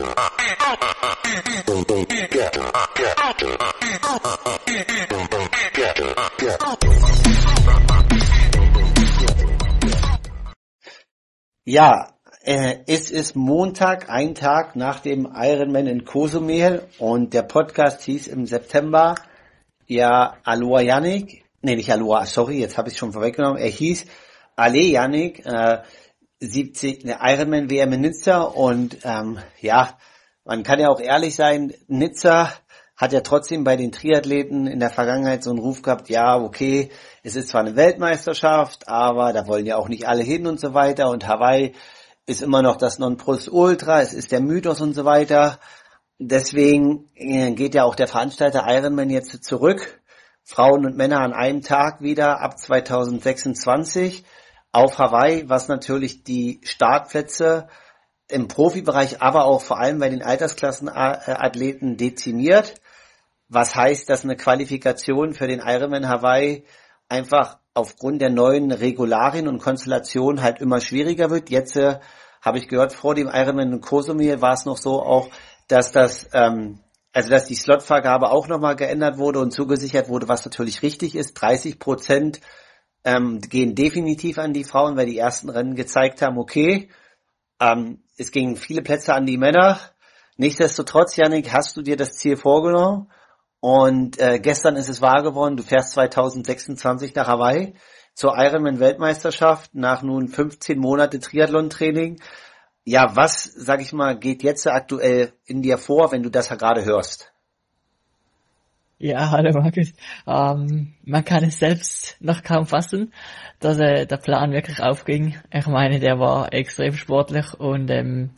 Ja, es ist Montag, ein Tag nach dem Ironman in Cozumel und der Podcast hieß im September, ja, Aloha Yannick, nee, nicht Aloha, sorry, jetzt habe ich es schon vorweggenommen, er hieß Ale Yannick, 70, eine Ironman WM in Nizza und ja, man kann ja auch ehrlich sein, Nizza hat ja trotzdem bei den Triathleten in der Vergangenheit so einen Ruf gehabt, ja, okay, es ist zwar eine Weltmeisterschaft, aber da wollen ja auch nicht alle hin und so weiter und Hawaii ist immer noch das Nonplusultra, es ist der Mythos und so weiter. Deswegen geht ja auch der Veranstalter Ironman jetzt zurück, Frauen und Männer an einem Tag wieder ab 2026 auf Hawaii, was natürlich die Startplätze im Profibereich, aber auch vor allem bei den Altersklassenathleten dezimiert. Was heißt, dass eine Qualifikation für den Ironman Hawaii einfach aufgrund der neuen Regularien und Konstellationen halt immer schwieriger wird. Jetzt habe ich gehört, vor dem Ironman in Cozumel war es noch so auch, dass dass die Slotvergabe auch nochmal geändert wurde und zugesichert wurde, was natürlich richtig ist. 30% gehen definitiv an die Frauen, weil die ersten Rennen gezeigt haben, okay, es gingen viele Plätze an die Männer. Nichtsdestotrotz, Yannick, hast du dir das Ziel vorgenommen? Und gestern ist es wahr geworden, du fährst 2026 nach Hawaii zur Ironman-Weltmeisterschaft nach nun 15 Monate Triathlon-Training. Ja, was, sag ich mal, geht jetzt aktuell in dir vor, wenn du das ja gerade hörst? Ja, hallo Markus. Man kann es selbst noch kaum fassen, dass der Plan wirklich aufging. Ich meine, der war extrem sportlich und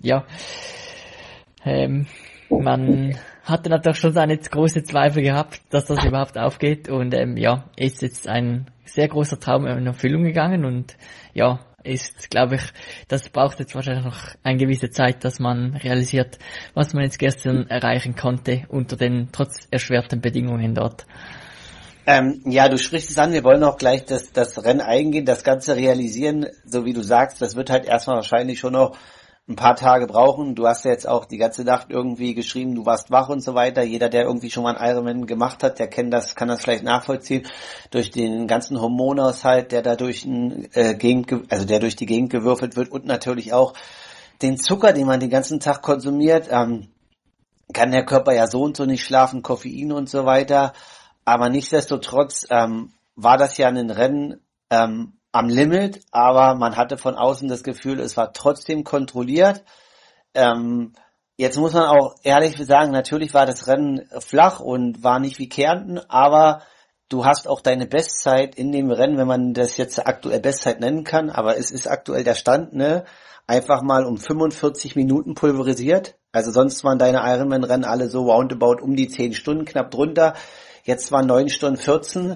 man hatte natürlich schon seine große Zweifel gehabt, dass das überhaupt aufgeht und ist jetzt ein sehr großer Traum in Erfüllung gegangen und ja, ist, glaube ich, das braucht jetzt wahrscheinlich noch eine gewisse Zeit, dass man realisiert, was man jetzt gestern erreichen konnte unter den trotz erschwerten Bedingungen dort. Ja, du sprichst es an, wir wollen auch gleich das Rennen eingehen, das Ganze realisieren, so wie du sagst, das wird halt erstmal wahrscheinlich schon noch ein paar Tage brauchen. Du hast ja jetzt auch die ganze Nacht irgendwie geschrieben, du warst wach und so weiter. Jeder, der irgendwie schon mal einen Ironman gemacht hat, der kann das vielleicht nachvollziehen. Durch den ganzen Hormonaushalt, der da durch die Gegend gewürfelt wird und natürlich auch den Zucker, den man den ganzen Tag konsumiert, kann der Körper ja so und so nicht schlafen, Koffein und so weiter. Aber nichtsdestotrotz war das ja ein Rennen am Limit, aber man hatte von außen das Gefühl, es war trotzdem kontrolliert. Jetzt muss man auch ehrlich sagen, natürlich war das Rennen flach und war nicht wie Kärnten, aber du hast auch deine Bestzeit in dem Rennen, wenn man das jetzt aktuell Bestzeit nennen kann, aber es ist aktuell der Stand, ne, einfach mal um 45 Minuten pulverisiert. Also sonst waren deine Ironman-Rennen alle so roundabout um die 10 Stunden, knapp drunter. Jetzt waren 9 Stunden 14.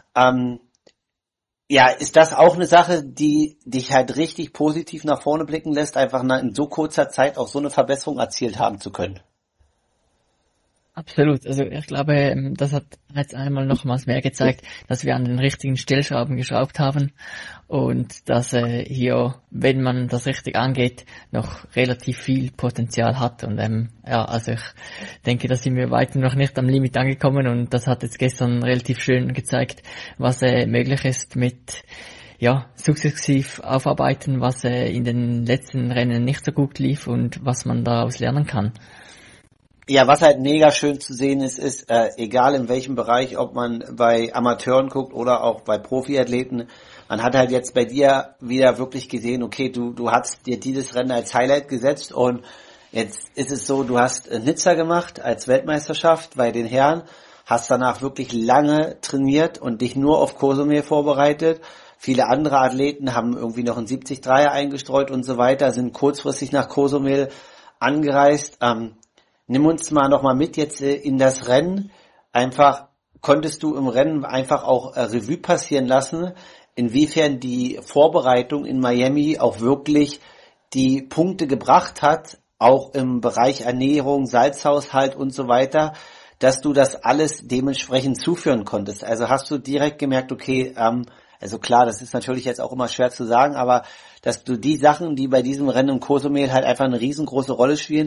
Ja, ist das auch eine Sache, die dich halt richtig positiv nach vorne blicken lässt, einfach in so kurzer Zeit auch so eine Verbesserung erzielt haben zu können? Absolut. Also ich glaube, das hat jetzt einmal nochmals mehr gezeigt, dass wir an den richtigen Stellschrauben geschraubt haben und dass hier, wenn man das richtig angeht, noch relativ viel Potenzial hat. Und also ich denke, da sind wir weiter noch nicht am Limit angekommen und das hat jetzt gestern relativ schön gezeigt, was möglich ist mit sukzessiv aufarbeiten, was in den letzten Rennen nicht so gut lief und was man daraus lernen kann. Ja, was halt mega schön zu sehen ist, egal in welchem Bereich, ob man bei Amateuren guckt oder auch bei Profiathleten, man hat halt jetzt bei dir wieder wirklich gesehen, okay, du hast dir dieses Rennen als Highlight gesetzt und jetzt ist es so, du hast Nizza gemacht als Weltmeisterschaft bei den Herren, hast danach wirklich lange trainiert und dich nur auf Cozumel vorbereitet. Viele andere Athleten haben irgendwie noch einen 70-3er eingestreut und so weiter, sind kurzfristig nach Cozumel angereist. Nimm uns mal nochmal mit jetzt in das Rennen. Einfach konntest du im Rennen einfach auch Revue passieren lassen, inwiefern die Vorbereitung in Miami auch wirklich die Punkte gebracht hat, auch im Bereich Ernährung, Salzhaushalt und so weiter, dass du das alles dementsprechend zuführen konntest. Also hast du direkt gemerkt, okay, also klar, das ist natürlich jetzt auch immer schwer zu sagen, aber dass du die Sachen, die bei diesem Rennen in Cozumel halt einfach eine riesengroße Rolle spielen,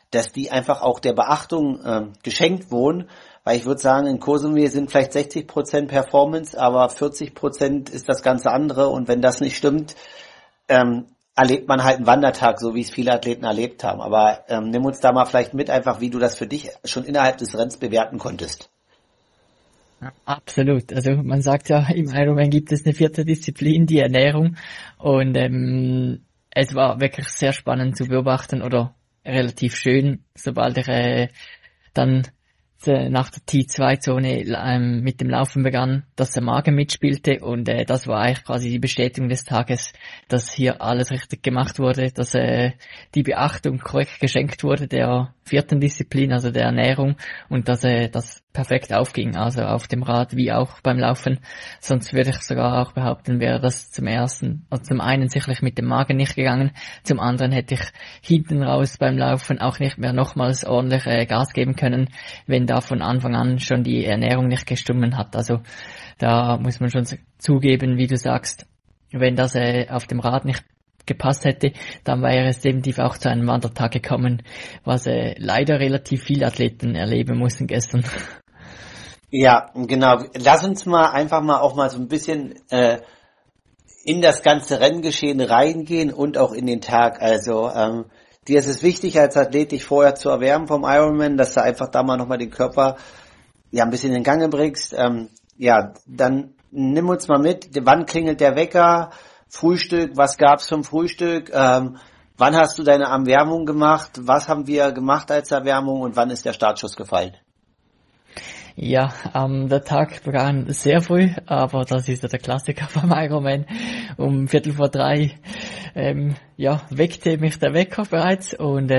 dass die einfach auch der Beachtung geschenkt wurden, weil ich würde sagen, in Cozumel sind vielleicht 60% Performance, aber 40% ist das ganze andere, und wenn das nicht stimmt, erlebt man halt einen Wandertag, so wie es viele Athleten erlebt haben. Aber nimm uns da mal vielleicht mit, einfach wie du das für dich schon innerhalb des Rennens bewerten konntest. Ja, absolut. Also man sagt ja, im Ironman gibt es eine vierte Disziplin, die Ernährung. Und es war wirklich sehr spannend zu beobachten oder relativ schön, sobald ich dann nach der T2-Zone mit dem Laufen begann, dass der Magen mitspielte, und das war eigentlich quasi die Bestätigung des Tages, dass hier alles richtig gemacht wurde, dass die Beachtung korrekt geschenkt wurde der vierten Disziplin, also der Ernährung, und dass das perfekt aufging, also auf dem Rad wie auch beim Laufen. Sonst würde ich sogar auch behaupten, wäre das zum einen sicherlich mit dem Magen nicht gegangen, zum anderen hätte ich hinten raus beim Laufen auch nicht mehr nochmals ordentlich Gas geben können, wenn da von Anfang an schon die Ernährung nicht gestimmt hat. Also da muss man schon zugeben, wie du sagst, wenn das auf dem Rad nicht gepasst hätte, dann wäre es definitiv auch zu einem Wandertag gekommen, was leider relativ viele Athleten erleben mussten gestern. Ja, genau. Lass uns mal einfach mal auch mal so ein bisschen in das ganze Renngeschehen reingehen und auch in den Tag. Also dir ist es wichtig, als Athlet dich vorher zu erwärmen vom Ironman, dass du einfach da mal nochmal den Körper ja ein bisschen in Gange bringst. Ja, dann nimm uns mal mit. Wann klingelt der Wecker? Frühstück, was gab's zum Frühstück? Wann hast du deine Erwärmung gemacht? Was haben wir gemacht als Erwärmung und wann ist der Startschuss gefallen? Ja, der Tag begann sehr früh, aber das ist ja der Klassiker vom Ironman. Um 2:45 weckte mich der Wecker bereits, und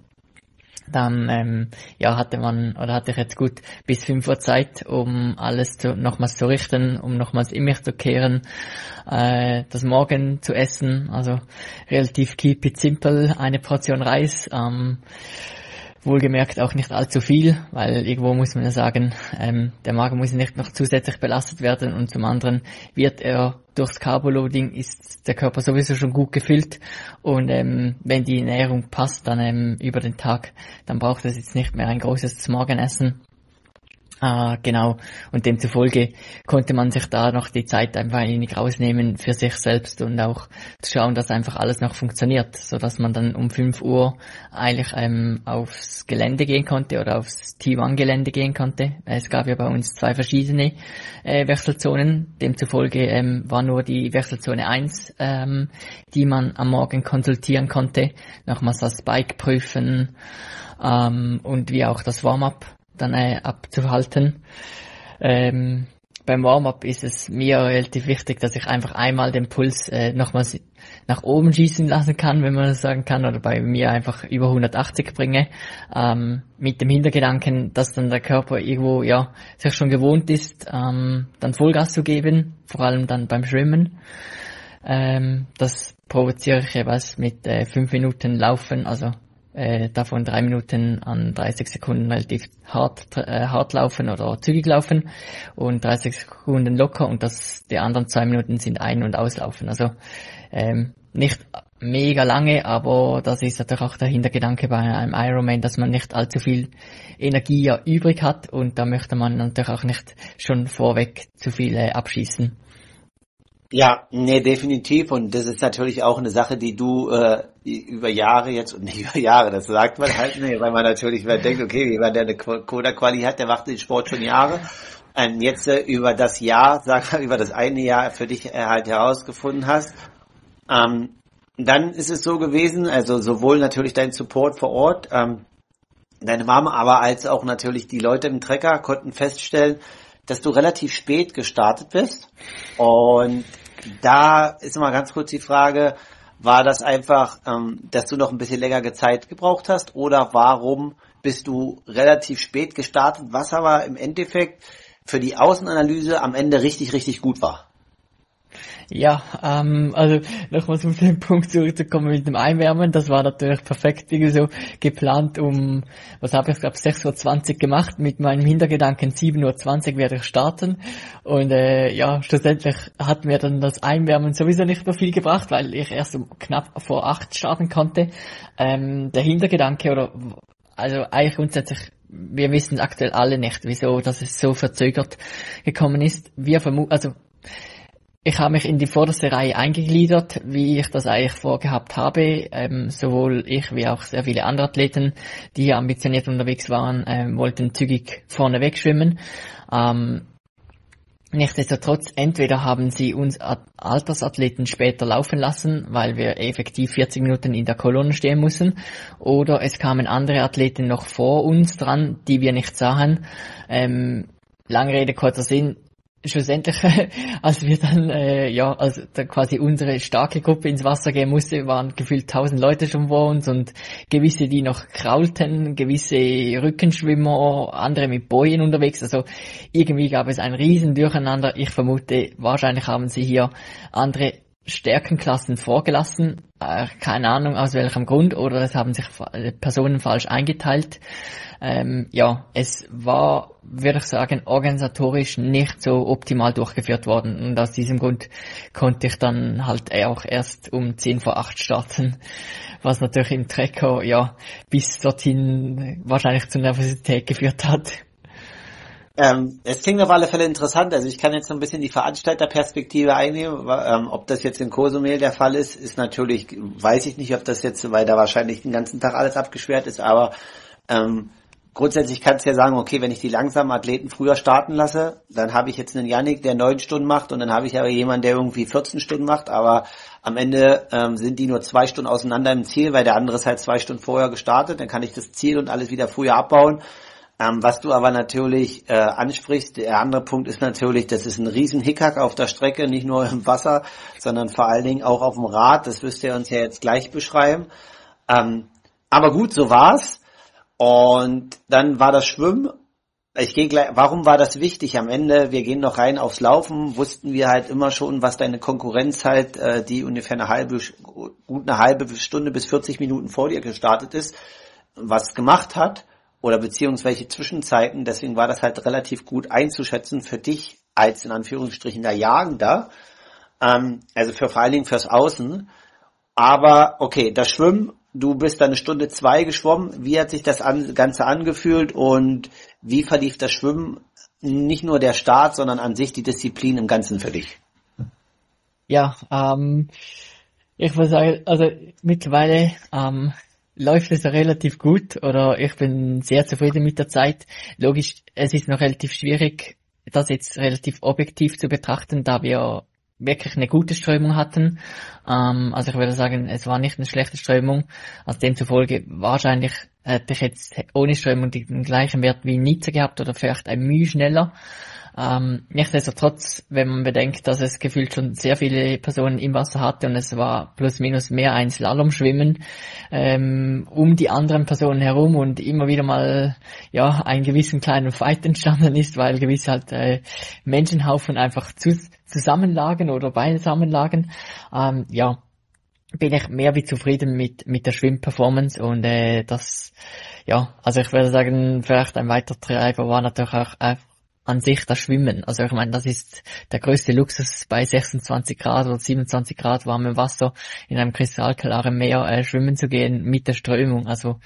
dann hatte ich jetzt gut bis 5 Uhr Zeit, um alles nochmals zu richten, um nochmals in mich zu kehren, das Morgen zu essen, also relativ keep it simple, eine Portion Reis, wohlgemerkt auch nicht allzu viel, weil irgendwo muss man ja sagen, der Magen muss nicht noch zusätzlich belastet werden, und zum anderen wird durchs Carboloading ist der Körper sowieso schon gut gefüllt, und wenn die Ernährung passt, dann über den Tag, dann braucht es jetzt nicht mehr ein großes Morgenessen. Genau, und demzufolge konnte man sich da noch die Zeit einfach ein wenig rausnehmen für sich selbst und auch zu schauen, dass einfach alles noch funktioniert, so dass man dann um 5 Uhr eigentlich aufs Gelände gehen konnte oder aufs T1-Gelände gehen konnte. Es gab ja bei uns 2 verschiedene Wechselzonen, demzufolge war nur die Wechselzone 1, die man am Morgen konsultieren konnte, nochmals das Bike prüfen und wie auch das Warm-up dann abzuhalten. Beim Warm-up ist es mir relativ wichtig, dass ich einfach einmal den Puls nochmals nach oben schießen lassen kann, wenn man das sagen kann, oder bei mir einfach über 180 bringe, mit dem Hintergedanken, dass dann der Körper irgendwo sich schon gewohnt ist, dann Vollgas zu geben, vor allem dann beim Schwimmen. Das provoziere ich jeweils mit 5 Minuten Laufen, also davon 3 Minuten an 30 Sekunden relativ hart laufen oder zügig laufen und 30 Sekunden locker, und die anderen 2 Minuten sind Ein- und Auslaufen. Also nicht mega lange, aber das ist natürlich auch der Hintergedanke bei einem Ironman, dass man nicht allzu viel Energie übrig hat, und da möchte man natürlich auch nicht schon vorweg zu viel abschießen. Ja, nee, definitiv. Und das ist natürlich auch eine Sache, die du über Jahre jetzt, und nicht über Jahre, das sagt man halt nicht, weil man natürlich denkt, okay, jemand, der eine Coda-Quali hat, der macht den Sport schon Jahre. Jetzt über das Jahr, über das eine Jahr für dich halt herausgefunden hast. Dann ist es so gewesen, also sowohl natürlich dein Support vor Ort, deine Mama, aber als auch natürlich die Leute im Trecker konnten feststellen, dass du relativ spät gestartet bist. Und da ist mal ganz kurz die Frage, war das einfach, dass du noch ein bisschen länger Zeit gebraucht hast, oder warum bist du relativ spät gestartet, was aber im Endeffekt für die Außenanalyse am Ende richtig, richtig gut war? Ja, also nochmals um den Punkt zurückzukommen mit dem Einwärmen, das war natürlich perfekt irgendwie so geplant was habe ich, glaube 6:20 Uhr gemacht, mit meinem Hintergedanken 7:20 Uhr werde ich starten, und schlussendlich hat mir dann das Einwärmen sowieso nicht mehr viel gebracht, weil ich erst knapp vor 8 starten konnte. Der Hintergedanke oder also eigentlich grundsätzlich, wir wissen aktuell alle nicht, wieso dass es so verzögert gekommen ist. Ich habe mich in die vorderste Reihe eingegliedert, wie ich das eigentlich vorgehabt habe. Sowohl ich wie auch sehr viele andere Athleten, die hier ambitioniert unterwegs waren, wollten zügig vorne wegschwimmen. Nichtsdestotrotz, entweder haben sie uns Altersathleten später laufen lassen, weil wir effektiv 40 Minuten in der Kolonne stehen mussten, oder es kamen andere Athleten noch vor uns dran, die wir nicht sahen. Lange Rede, kurzer Sinn. Schlussendlich, als wir dann, also da quasi unsere starke Gruppe ins Wasser gehen musste, waren gefühlt 1000 Leute schon vor uns und gewisse, die noch kraulten, gewisse Rückenschwimmer, andere mit Bojen unterwegs. Also irgendwie gab es ein riesen Durcheinander. Ich vermute, wahrscheinlich haben sie hier andere Stärkenklassen vorgelassen. Keine Ahnung aus welchem Grund, oder es haben sich Personen falsch eingeteilt. Es war, würde ich sagen, organisatorisch nicht so optimal durchgeführt worden. Und aus diesem Grund konnte ich dann halt auch erst um 10 vor 8 starten, was natürlich im Trecker, bis dorthin wahrscheinlich zu Nervosität geführt hat. Es klingt auf alle Fälle interessant. Also ich kann jetzt so ein bisschen die Veranstalterperspektive einnehmen. Ob das jetzt in Cozumel der Fall ist natürlich, weiß ich nicht, ob das jetzt, weil da wahrscheinlich den ganzen Tag alles abgesperrt ist, aber grundsätzlich kannst du ja sagen, okay, wenn ich die langsamen Athleten früher starten lasse, dann habe ich jetzt einen Yannick, der 9 Stunden macht, und dann habe ich aber jemanden, der irgendwie 14 Stunden macht, aber am Ende sind die nur 2 Stunden auseinander im Ziel, weil der andere ist halt 2 Stunden vorher gestartet, dann kann ich das Ziel und alles wieder früher abbauen. Was du aber natürlich ansprichst, der andere Punkt ist natürlich, das ist ein riesen Hickhack auf der Strecke, nicht nur im Wasser, sondern vor allen Dingen auch auf dem Rad, das wirst du uns ja jetzt gleich beschreiben. Aber gut, so war's. Und dann war das Schwimmen. Warum war das wichtig? Am Ende, wir gehen noch rein aufs Laufen, wussten wir halt immer schon, was deine Konkurrenz halt, die ungefähr eine halbe Stunde bis 40 Minuten vor dir gestartet ist, was gemacht hat. Oder beziehungsweise Zwischenzeiten, deswegen war das halt relativ gut einzuschätzen für dich als in Anführungsstrichen der Jagender, also vor allen Dingen fürs Außen. Aber okay, das Schwimmen, du bist dann 1:02 geschwommen, wie hat sich das Ganze angefühlt und wie verlief das Schwimmen, nicht nur der Start, sondern an sich die Disziplin im Ganzen für dich? Ja, ich würde sagen, also mittlerweile läuft es relativ gut, oder ich bin sehr zufrieden mit der Zeit. Logisch, es ist noch relativ schwierig, das jetzt relativ objektiv zu betrachten, da wir wirklich eine gute Strömung hatten. Also ich würde sagen, es war nicht eine schlechte Strömung. Also demzufolge wahrscheinlich hätte ich jetzt ohne Strömung den gleichen Wert wie in Nizza gehabt oder vielleicht ein Mühe schneller. Nichtsdestotrotz, wenn man bedenkt, dass es gefühlt schon sehr viele Personen im Wasser hatte und es war plus minus mehr ein Slalomschwimmen um die anderen Personen herum und immer wieder mal einen gewissen kleinen Fight entstanden ist, weil gewisse halt Menschenhaufen einfach zusammenlagen oder beisammenlagen, bin ich mehr wie zufrieden mit der Schwimmperformance und also ich würde sagen, vielleicht ein weiterer Treiber war natürlich auch an sich das Schwimmen. Also ich meine, das ist der größte Luxus, bei 26 Grad oder 27 Grad warmem Wasser in einem kristallklaren Meer schwimmen zu gehen mit der Strömung. Also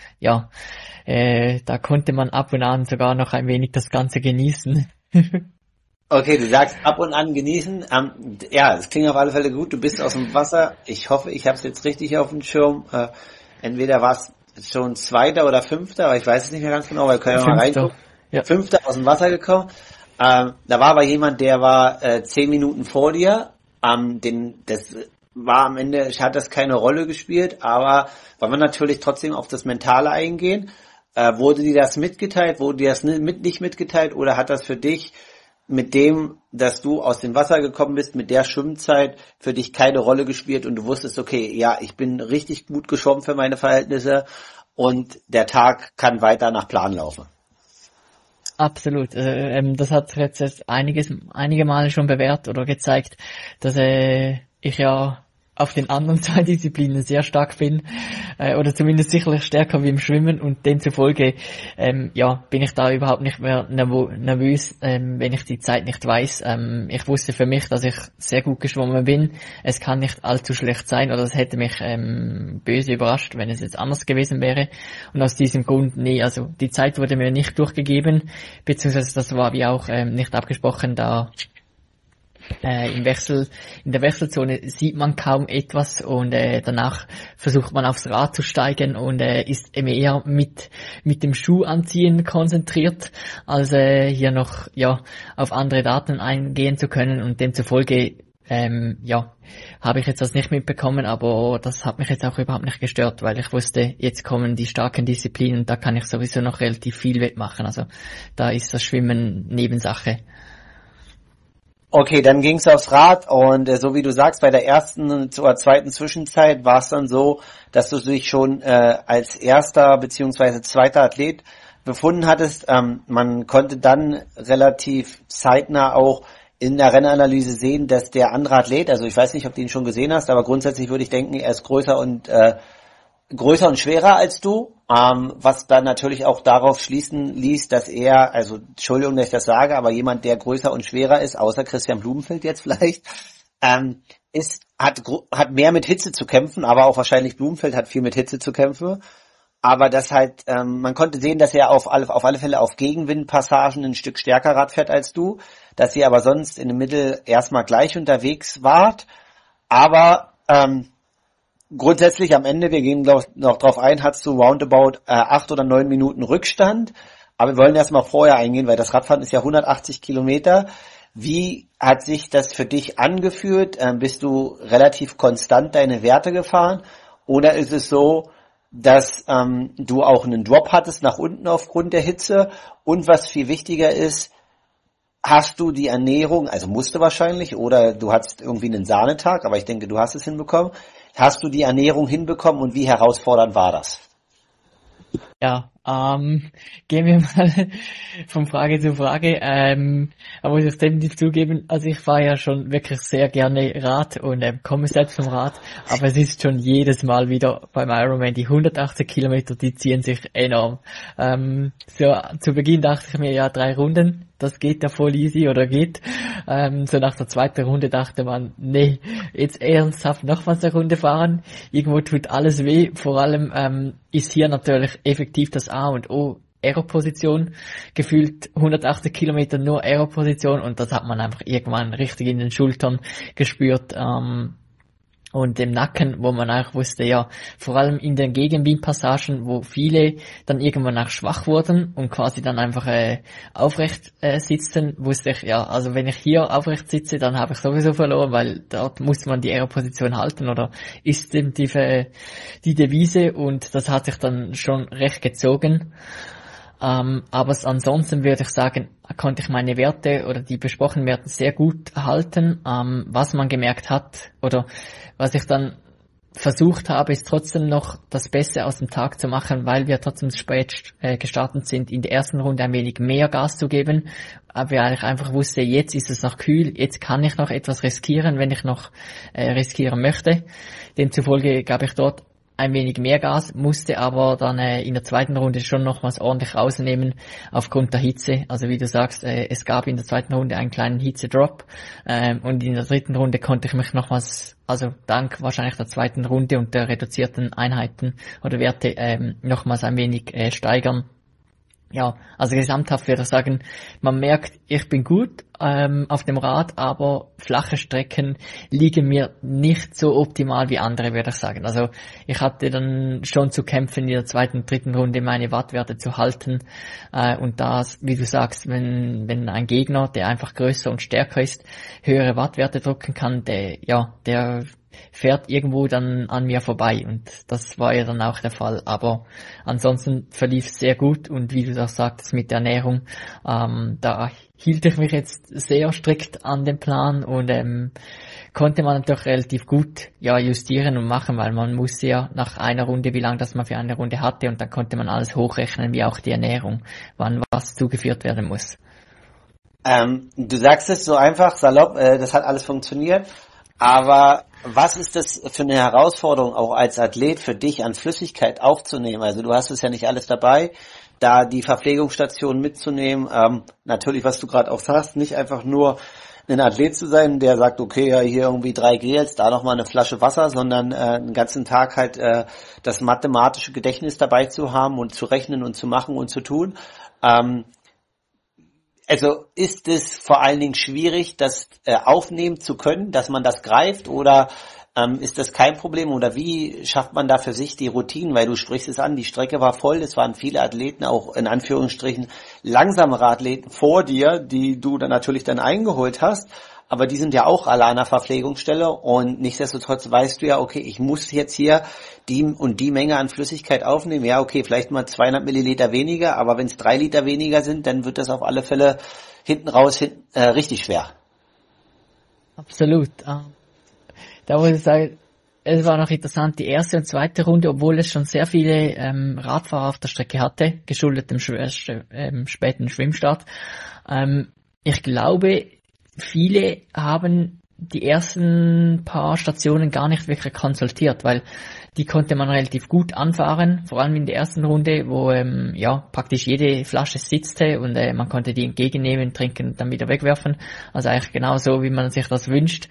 da konnte man ab und an sogar noch ein wenig das Ganze genießen. Okay, du sagst ab und an genießen. Es klingt auf alle Fälle gut. Du bist aus dem Wasser. Ich hoffe, ich habe es jetzt richtig auf dem Schirm. Entweder war es schon 2. oder 5., aber ich weiß es nicht mehr ganz genau, weil wir können ja mal reingucken. Ja. 5. aus dem Wasser gekommen. Da war aber jemand, der war 10 Minuten vor dir. Das war am Ende, hat das keine Rolle gespielt, aber wollen wir natürlich trotzdem auf das Mentale eingehen. Wurde dir das mitgeteilt? Wurde dir das nicht mitgeteilt? Oder hat das für dich mit dem, dass du aus dem Wasser gekommen bist, mit der Schwimmzeit für dich keine Rolle gespielt und du wusstest, okay, ja, ich bin richtig gut geschwommen für meine Verhältnisse und der Tag kann weiter nach Plan laufen? Absolut. Das hat jetzt einige Male schon bewährt oder gezeigt, dass ich auf den anderen zwei Disziplinen sehr stark bin, oder zumindest sicherlich stärker wie im Schwimmen, und demzufolge bin ich da überhaupt nicht mehr nervös, wenn ich die Zeit nicht weiß. Ich wusste für mich, dass ich sehr gut geschwommen bin. Es kann nicht allzu schlecht sein, oder es hätte mich böse überrascht, wenn es jetzt anders gewesen wäre. Und aus diesem Grund, also die Zeit wurde mir nicht durchgegeben, beziehungsweise das war wie auch nicht abgesprochen, da in der Wechselzone sieht man kaum etwas, und danach versucht man aufs Rad zu steigen und ist eher mit dem Schuh anziehen konzentriert, als hier noch auf andere Daten eingehen zu können, und demzufolge habe ich jetzt das nicht mitbekommen, aber das hat mich jetzt auch überhaupt nicht gestört, weil ich wusste, jetzt kommen die starken Disziplinen, da kann ich sowieso noch relativ viel wettmachen, also da ist das Schwimmen Nebensache. Okay, dann ging's aufs Rad, und so wie du sagst, bei der ersten oder zweiten Zwischenzeit war es dann so, dass du dich schon als erster beziehungsweise zweiter Athlet befunden hattest. Man konnte dann relativ zeitnah auch in der Rennanalyse sehen, dass der andere Athlet, also ich weiß nicht, ob du ihn schon gesehen hast, aber grundsätzlich würde ich denken, er ist größer und schwerer als du, was dann natürlich auch darauf schließen ließ, dass er, also Entschuldigung, dass ich das sage, aber jemand, der größer und schwerer ist, außer Christian Blumenfeld jetzt vielleicht, hat mehr mit Hitze zu kämpfen, aber auch wahrscheinlich Blumenfeld hat viel mit Hitze zu kämpfen. Aber das halt, man konnte sehen, dass er auf alle Fälle auf Gegenwindpassagen ein Stück stärker Rad fährt als du, dass ihr aber sonst in dem Mittel erstmal gleich unterwegs wart. Aber grundsätzlich am Ende, wir gehen noch drauf ein, hast du roundabout 8 oder 9 Minuten Rückstand. Aber wir wollen erstmal vorher eingehen, weil das Radfahren ist ja 180 Kilometer. Wie hat sich das für dich angefühlt? Bist du relativ konstant deine Werte gefahren? Oder ist es so, dass du auch einen Drop hattest nach unten aufgrund der Hitze? Und was viel wichtiger ist, hast du die Ernährung, also musste wahrscheinlich, oder du hattest irgendwie einen Sahnetag, aber ich denke, du hast es hinbekommen. Hast du die Ernährung hinbekommen, und wie herausfordernd war das? Ja, gehen wir mal von Frage zu Frage. Da muss ich definitiv zugeben, also ich fahre ja schon wirklich sehr gerne Rad und komme selbst vom Rad, aber es ist schon jedes Mal wieder beim Ironman, die 180 Kilometer, die ziehen sich enorm. Zu Beginn dachte ich mir, 3 Runden, das geht ja voll easy oder geht. So nach der zweiten Runde dachte man, nee, jetzt ernsthaft nochmals eine Runde fahren. Irgendwo tut alles weh. Vor allem ist hier natürlich effektiv das A und O Aero-Position. Gefühlt 180 Kilometer nur Aero-Position, und das hat man einfach irgendwann richtig in den Schultern gespürt. Und im Nacken, wo man auch wusste, vor allem in den Gegenwindpassagen, wo viele dann irgendwann auch schwach wurden und quasi dann einfach aufrecht sitzen, wusste ich, also wenn ich hier aufrecht sitze, dann habe ich sowieso verloren, weil dort muss man die Aero-Position halten, oder ist eben die Devise, und das hat sich dann schon recht gezogen. Aber ansonsten würde ich sagen, konnte ich meine Werte oder die besprochenen Werte sehr gut halten. Was man gemerkt hat, oder was ich dann versucht habe, ist trotzdem noch das Beste aus dem Tag zu machen, weil wir trotzdem spät gestartet sind, in der ersten Runde ein wenig mehr Gas zu geben, aber ich einfach wusste, jetzt ist es noch kühl, jetzt kann ich noch etwas riskieren, wenn ich noch riskieren möchte. Demzufolge gab ich dort ein wenig mehr Gas, musste aber dann in der zweiten Runde schon nochmals ordentlich rausnehmen aufgrund der Hitze. Also wie du sagst, es gab in der zweiten Runde einen kleinen Hitzedrop, und in der dritten Runde konnte ich mich nochmals, also dank wahrscheinlich der zweiten Runde und der reduzierten Einheiten oder Werte, nochmals ein wenig steigern. Ja, also gesamthaft würde ich sagen, man merkt, ich bin gut auf dem Rad, aber flache Strecken liegen mir nicht so optimal wie andere, würde ich sagen. Also ich hatte dann schon zu kämpfen, in der zweiten, dritten Runde meine Wattwerte zu halten, und das, wie du sagst, wenn ein Gegner, der einfach größer und stärker ist, höhere Wattwerte drücken kann, der fährt irgendwo dann an mir vorbei, und das war ja dann auch der Fall. Aber ansonsten verlief es sehr gut, und wie du das sagtest mit der Ernährung, da hielt ich mich jetzt sehr strikt an den Plan, und konnte man natürlich relativ gut justieren und machen, weil man musste ja nach einer Runde, wie lange das man für eine Runde hatte, und dann konnte man alles hochrechnen, wie auch die Ernährung, wann was zugeführt werden muss. Du sagst es so einfach, salopp, das hat alles funktioniert. Aber was ist das für eine Herausforderung auch als Athlet für dich an Flüssigkeit aufzunehmen? Also du hast es ja nicht alles dabei, da die Verpflegungsstation mitzunehmen. Natürlich, was du gerade auch sagst, nicht einfach nur ein Athlet zu sein, der sagt, okay, ja, hier irgendwie 3 Gels, da nochmal eine Flasche Wasser, sondern den ganzen Tag halt das mathematische Gedächtnis dabei zu haben und zu rechnen und zu machen und zu tun. Also ist es vor allen Dingen schwierig, das aufnehmen zu können, dass man das greift, oder ist das kein Problem, oder wie schafft man da für sich die Routinen? Weil du sprichst es an, die Strecke war voll, es waren viele Athleten, auch in Anführungsstrichen langsamere Athleten vor dir, die du dann natürlich dann eingeholt hast, aber die sind ja auch alle an der Verpflegungsstelle, und nichtsdestotrotz weißt du ja, okay, ich muss jetzt hier die und die Menge an Flüssigkeit aufnehmen. Ja, okay, vielleicht mal 200 Milliliter weniger, aber wenn es 3 Liter weniger sind, dann wird das auf alle Fälle hinten raus richtig schwer. Absolut. Da muss ich sagen, es war noch interessant, die erste und zweite Runde, obwohl es schon sehr viele Radfahrer auf der Strecke hatte, geschuldet dem späten Schwimmstart. Ich glaube, viele haben die ersten paar Stationen gar nicht wirklich konsultiert, weil die konnte man relativ gut anfahren, vor allem in der ersten Runde, wo praktisch jede Flasche sitzte und man konnte die entgegennehmen, trinken und dann wieder wegwerfen. Also eigentlich genau so, wie man sich das wünscht.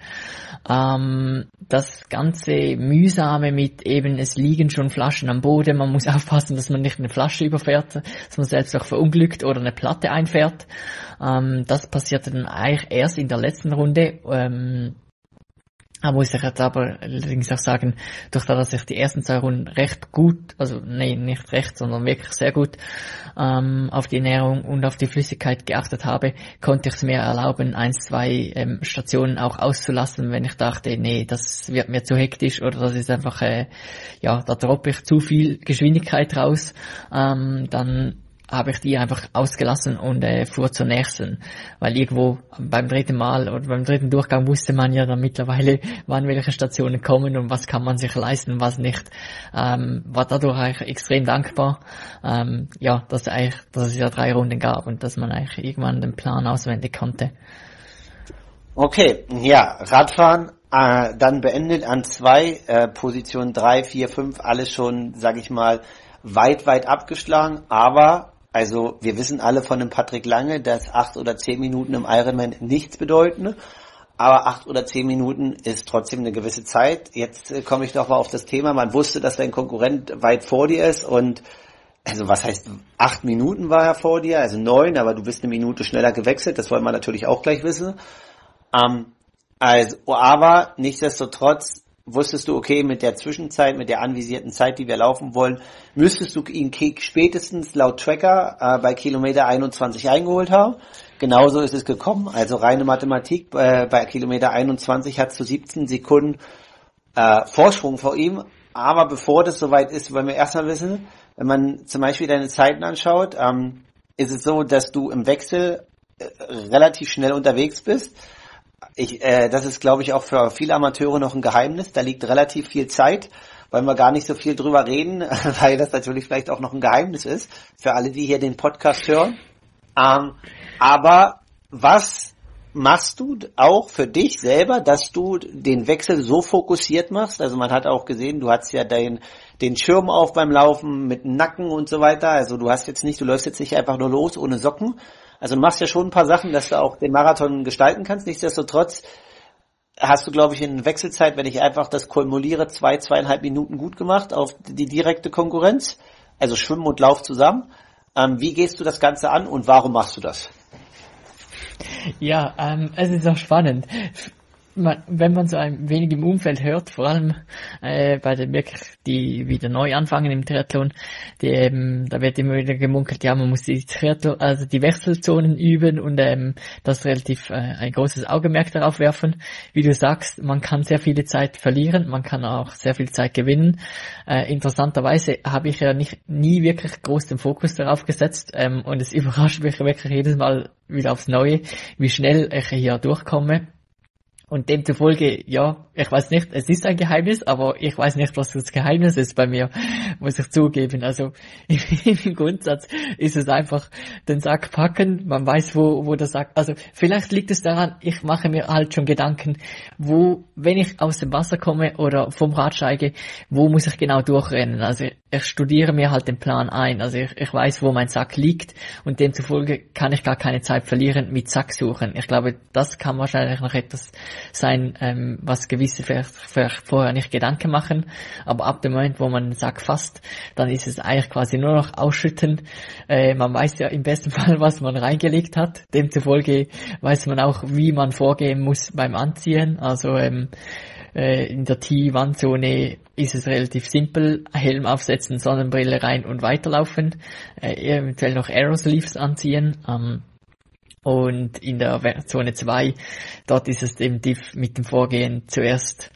Das ganze Mühsame mit eben, es liegen schon Flaschen am Boden, man muss aufpassen, dass man nicht eine Flasche überfährt, dass man selbst auch verunglückt oder eine Platte einfährt. Das passierte dann eigentlich erst in der letzten Runde. Da muss ich jetzt aber allerdings auch sagen, durch das, dass ich die ersten 2 Runden recht gut, also nicht recht, sondern wirklich sehr gut auf die Ernährung und auf die Flüssigkeit geachtet habe, konnte ich es mir erlauben, 1, 2 Stationen auch auszulassen, wenn ich dachte, nee, das wird mir zu hektisch oder das ist einfach, da droppe ich zu viel Geschwindigkeit raus, dann habe ich die einfach ausgelassen und fuhr zur nächsten, weil irgendwo beim dritten Mal oder beim dritten Durchgang wusste man ja dann mittlerweile, wann welche Stationen kommen und was kann man sich leisten und was nicht. War dadurch eigentlich extrem dankbar, dass es ja 3 Runden gab und dass man eigentlich irgendwann den Plan auswendig konnte. Okay, ja, Radfahren dann beendet an 2, Position 3, 4, 5, alles schon, sag ich mal, weit abgeschlagen, aber also wir wissen alle von dem Patrick Lange, dass 8 oder 10 Minuten im Ironman nichts bedeuten, aber 8 oder 10 Minuten ist trotzdem eine gewisse Zeit. Jetzt komme ich doch mal auf das Thema, man wusste, dass dein Konkurrent weit vor dir ist, und also was heißt 8 Minuten war er vor dir, also 9, aber du bist eine Minute schneller gewechselt, das wollen wir natürlich auch gleich wissen. Aber nichtsdestotrotz wusstest du, okay, mit der Zwischenzeit, mit der anvisierten Zeit, die wir laufen wollen, müsstest du ihn spätestens laut Tracker bei Kilometer 21 eingeholt haben. Genauso ist es gekommen, also reine Mathematik, bei Kilometer 21 hat du 17 Sekunden Vorsprung vor ihm, aber bevor das soweit ist, wollen wir erstmal wissen, wenn man zum Beispiel deine Zeiten anschaut, ist es so, dass du im Wechsel relativ schnell unterwegs bist. Das ist, glaube ich, auch für viele Amateure noch ein Geheimnis. Da liegt relativ viel Zeit, wollen wir gar nicht so viel drüber reden, weil das natürlich vielleicht auch noch ein Geheimnis ist für alle, die hier den Podcast hören. Aber was machst du auch für dich selber, dass du den Wechsel so fokussiert machst? Also man hat auch gesehen, du hast ja den Schirm auf beim Laufen mit dem Nacken und so weiter. Also du läufst jetzt nicht einfach nur los ohne Socken. Also du machst ja schon ein paar Sachen, dass du auch den Marathon gestalten kannst. Nichtsdestotrotz hast du, glaube ich, in Wechselzeit, wenn ich einfach das kumuliere, 2,5 Minuten gut gemacht auf die direkte Konkurrenz. Also Schwimmen und Lauf zusammen. Wie gehst du das Ganze an und warum machst du das? Ja, es ist auch spannend. Wenn man so ein wenig im Umfeld hört, vor allem bei den wirklich, die wieder neu anfangen im Triathlon, da wird immer wieder gemunkelt, ja, man muss die Wechselzonen üben und das relativ ein großes Augenmerk darauf werfen. Wie du sagst, man kann sehr viele Zeit verlieren, man kann auch sehr viel Zeit gewinnen. Interessanterweise habe ich ja nie wirklich groß den Fokus darauf gesetzt und es überrascht mich wirklich jedes Mal wieder aufs Neue, wie schnell ich hier durchkomme. Und demzufolge, ich weiß nicht, es ist ein Geheimnis, aber ich weiß nicht, was das Geheimnis ist bei mir, muss ich zugeben. Also im Grundsatz ist es einfach den Sack packen, man weiß, wo der Sack, also vielleicht liegt es daran, ich mache mir halt schon Gedanken, wenn ich aus dem Wasser komme oder vom Rad steige, wo muss ich genau durchrennen. Also ich studiere mir halt den Plan ein, also ich weiß, wo mein Sack liegt und demzufolge kann ich gar keine Zeit verlieren mit Sack suchen. Ich glaube, das kann wahrscheinlich noch etwas sein, was gewisse vielleicht vorher nicht Gedanken machen, aber ab dem Moment, wo man den Sack fasst, dann ist es eigentlich quasi nur noch ausschütten. Man weiß ja im besten Fall, was man reingelegt hat, demzufolge weiß man auch, wie man vorgehen muss beim Anziehen, also in der T-Wandzone ist es relativ simpel, Helm aufsetzen, Sonnenbrille rein und weiterlaufen, eventuell noch Aerosleeves anziehen, und in der Zone 2, dort ist es definitiv mit dem Vorgehen zuerst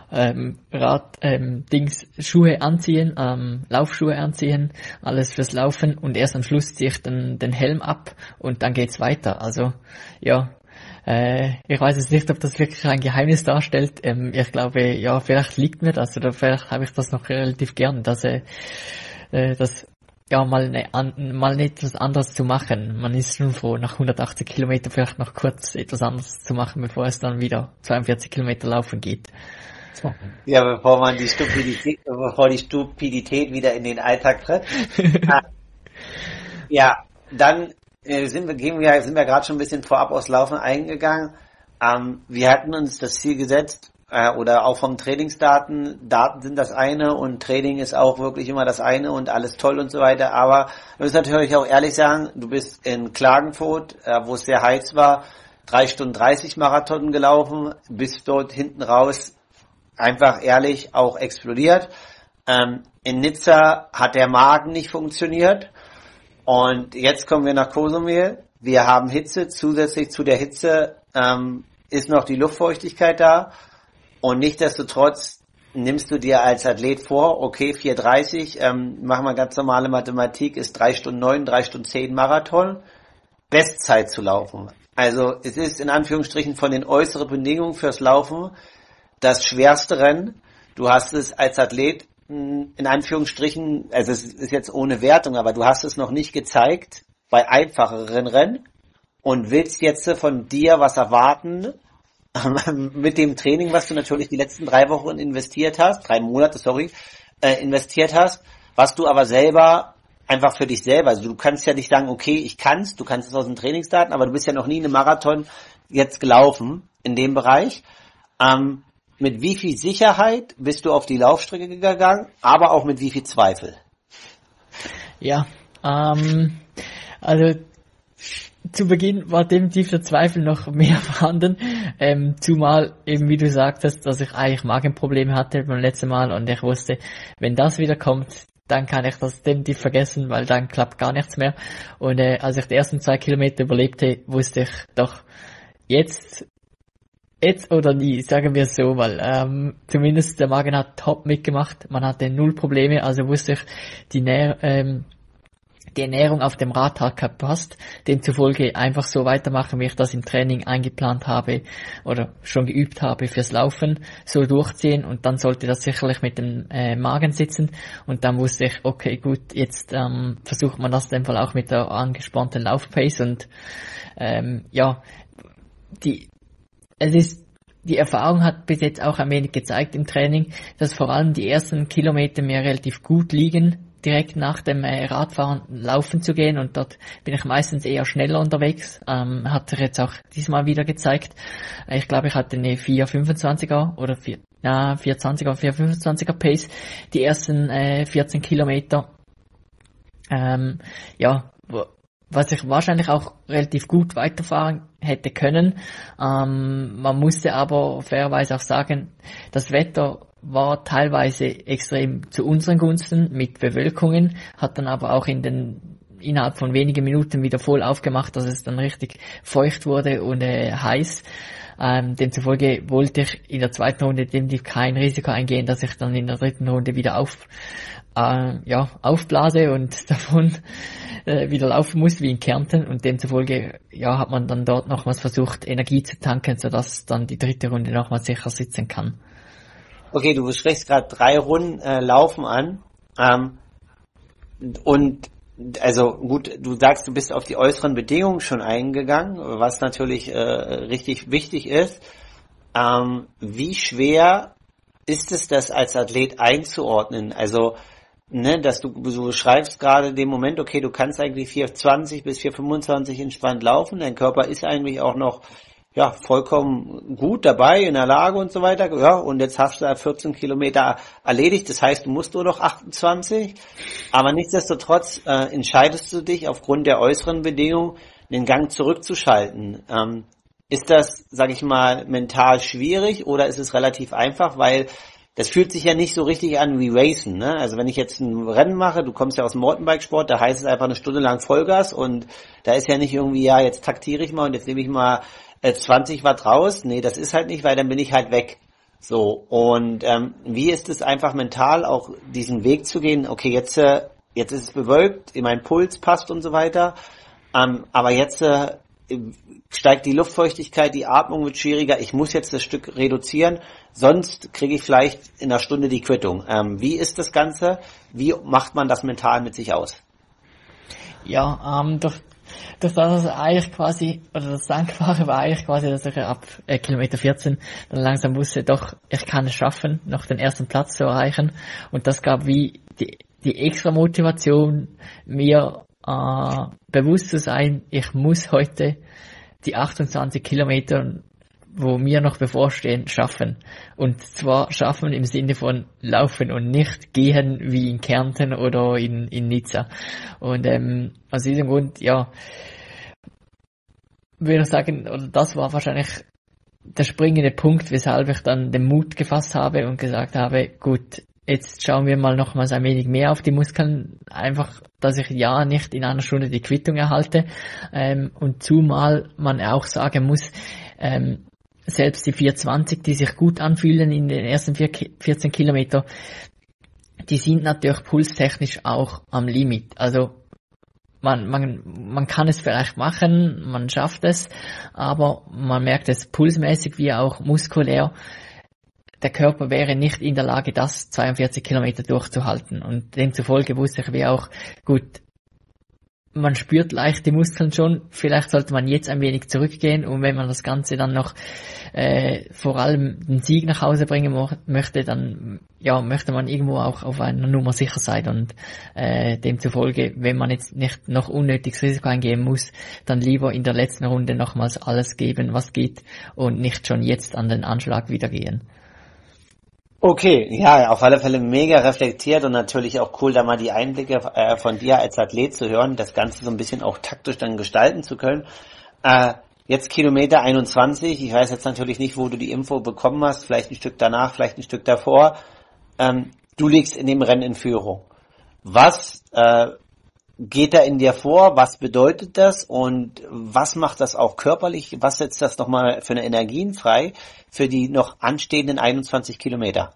Schuhe anziehen, Laufschuhe anziehen, alles fürs Laufen und erst am Schluss ziehe ich dann den Helm ab und dann geht's weiter. Also ja, ich weiß jetzt nicht, ob das wirklich ein Geheimnis darstellt. Ich glaube, ja, vielleicht liegt mir das oder vielleicht habe ich das noch relativ gern, dass ja, mal etwas anderes zu machen. Man ist schon froh, nach 180 Kilometer vielleicht noch kurz etwas anderes zu machen, bevor es dann wieder 42 Kilometer laufen geht. So. Ja, bevor die Stupidität wieder in den Alltag tritt. Ja, dann sind wir gerade schon ein bisschen vorab aufs Laufen eingegangen. Wir hatten uns das Ziel gesetzt, oder auch vom Trainingsdaten sind das eine und Training ist auch wirklich immer das eine und alles toll und so weiter, aber wir müssen natürlich auch ehrlich sagen, du bist in Klagenfurt, wo es sehr heiß war, 3 Stunden 30 Marathon gelaufen, bist dort hinten raus einfach ehrlich auch explodiert. In Nizza hat der Magen nicht funktioniert und jetzt kommen wir nach Cozumel, wir haben Hitze, zusätzlich zu der Hitze ist noch die Luftfeuchtigkeit da. Und nichtsdestotrotz nimmst du dir als Athlet vor, okay, 4:30, machen wir ganz normale Mathematik, ist 3 Stunden 9, 3 Stunden 10 Marathon, Bestzeit zu laufen. Also es ist in Anführungsstrichen von den äußeren Bedingungen fürs Laufen das schwerste Rennen. Du hast es als Athlet in Anführungsstrichen, also es ist jetzt ohne Wertung, aber du hast es noch nicht gezeigt bei einfacheren Rennen und willst jetzt von dir was erwarten, mit dem Training, was du natürlich die letzten 3 Wochen investiert hast, 3 Monate, investiert hast, was du aber selber, einfach für dich selber, also du kannst ja nicht sagen, okay, du kannst es aus den Trainingsdaten, aber du bist ja noch nie einen Marathon jetzt gelaufen in dem Bereich. Mit wie viel Sicherheit bist du auf die Laufstrecke gegangen, aber auch mit wie viel Zweifel? Ja, also zu Beginn war definitiv der Zweifel noch mehr vorhanden, zumal eben, wie du sagtest, dass ich eigentlich Magenprobleme hatte beim letzten Mal und ich wusste, wenn das wieder kommt, dann kann ich das definitiv vergessen, weil dann klappt gar nichts mehr. Und als ich die ersten 2 Kilometer überlebte, wusste ich doch, jetzt oder nie, sagen wir es so, weil zumindest der Magen hat top mitgemacht, man hatte 0 Probleme, also wusste ich, die Ernährung auf dem Rad hat gepasst, demzufolge einfach so weitermachen, wie ich das im Training eingeplant habe oder schon geübt habe fürs Laufen, so durchziehen und dann sollte das sicherlich mit dem Magen sitzen und dann wusste ich, okay, gut, jetzt versucht man das in dem Fall auch mit der angespannten Laufpace und die Erfahrung hat bis jetzt auch ein wenig gezeigt im Training, dass vor allem die ersten Kilometer mir relativ gut liegen, direkt nach dem Radfahren laufen zu gehen und dort bin ich meistens eher schneller unterwegs, hat sich jetzt auch diesmal wieder gezeigt. Ich glaube, ich hatte eine 4,25er oder 4,20er, 4,25er Pace, die ersten 14 Kilometer. Was ich wahrscheinlich auch relativ gut weiterfahren hätte können. Man musste aber fairerweise auch sagen, das Wetter war teilweise extrem zu unseren Gunsten mit Bewölkungen, hat dann aber auch innerhalb von wenigen Minuten wieder voll aufgemacht, dass es dann richtig feucht wurde und heiß. Demzufolge wollte ich in der zweiten Runde definitiv kein Risiko eingehen, dass ich dann in der dritten Runde wieder aufblase und davon wieder laufen muss wie in Kärnten, und demzufolge hat man dann dort nochmals versucht, Energie zu tanken, sodass dann die dritte Runde nochmals sicher sitzen kann. Okay, du sprichst gerade 3 Runden Laufen an. Und also gut, du sagst, du bist auf die äußeren Bedingungen schon eingegangen, was natürlich richtig wichtig ist. Wie schwer ist es, das als Athlet einzuordnen? Also, dass du beschreibst gerade den Moment, okay, du kannst eigentlich 4,20 bis 4,25 entspannt laufen, dein Körper ist eigentlich auch noch vollkommen gut dabei, in der Lage und so weiter, und jetzt hast du da 14 Kilometer erledigt, das heißt, du musst nur noch 28, aber nichtsdestotrotz entscheidest du dich aufgrund der äußeren Bedingungen, den Gang zurückzuschalten. Ist das, sag ich mal, mental schwierig oder ist es relativ einfach, weil das fühlt sich ja nicht so richtig an wie Racen, ne? Also wenn ich jetzt ein Rennen mache, du kommst ja aus dem Mountainbikesport, da heißt es einfach eine Stunde lang Vollgas und da ist ja nicht irgendwie, jetzt taktiere ich mal und jetzt nehme ich mal 20 Watt raus. Nee, das ist halt nicht, weil dann bin ich halt weg. So, und wie ist es einfach mental auch diesen Weg zu gehen, okay, jetzt ist es bewölkt, mein Puls passt und so weiter, aber jetzt steigt die Luftfeuchtigkeit, die Atmung wird schwieriger, ich muss jetzt das Stück reduzieren, sonst kriege ich vielleicht in einer Stunde die Quittung. Wie ist das Ganze? Wie macht man das mental mit sich aus? Das war eigentlich quasi, oder das Dankbare war eigentlich quasi, dass ich ab Kilometer 14 dann langsam wusste, doch, ich kann es schaffen, noch den ersten Platz zu erreichen. Und das gab wie die extra Motivation, mir bewusst zu sein, ich muss heute die 28 Kilometer, wo mir noch bevorstehen, schaffen. Und zwar schaffen im Sinne von laufen und nicht gehen wie in Kärnten oder in Nizza. Und aus diesem Grund, würde ich sagen, oder das war wahrscheinlich der springende Punkt, weshalb ich dann den Mut gefasst habe und gesagt habe, gut, jetzt schauen wir mal nochmals ein wenig mehr auf die Muskeln, einfach, dass ich nicht in einer Stunde die Quittung erhalte, und zumal man auch sagen muss, selbst die 4,20, die sich gut anfühlen in den ersten 14 Kilometer, die sind natürlich pulstechnisch auch am Limit. Also man kann es vielleicht machen, man schafft es, aber man merkt es pulsmäßig wie auch muskulär, der Körper wäre nicht in der Lage, das 42 Kilometer durchzuhalten. Und demzufolge wusste ich wie auch, gut, man spürt leicht die Muskeln schon, vielleicht sollte man jetzt ein wenig zurückgehen, und wenn man das Ganze dann noch vor allem den Sieg nach Hause bringen möchte, dann möchte man irgendwo auch auf einer Nummer sicher sein, und demzufolge, wenn man jetzt nicht noch unnötiges Risiko eingehen muss, dann lieber in der letzten Runde nochmals alles geben, was geht, und nicht schon jetzt an den Anschlag wieder gehen. Okay, auf alle Fälle mega reflektiert und natürlich auch cool, da mal die Einblicke von dir als Athlet zu hören, das Ganze so ein bisschen auch taktisch dann gestalten zu können. Jetzt Kilometer 21, ich weiß jetzt natürlich nicht, wo du die Info bekommen hast, vielleicht ein Stück danach, vielleicht ein Stück davor. Du liegst in dem Rennen in Führung. Was geht da in dir vor? Was bedeutet das? Und was macht das auch körperlich? Was setzt das nochmal für eine Energien frei für die noch anstehenden 21 Kilometer?